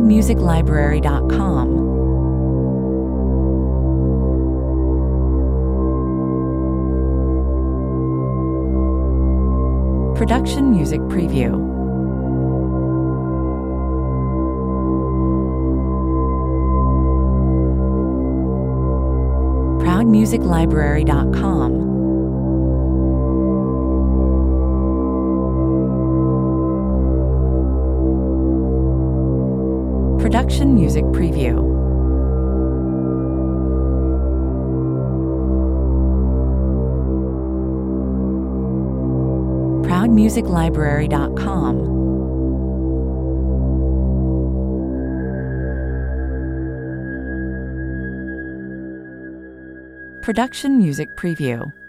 ProudMusicLibrary.com. Production Music Preview. ProudMusicLibrary.com. Production Music Preview. ProudMusicLibrary.com. Production Music Preview.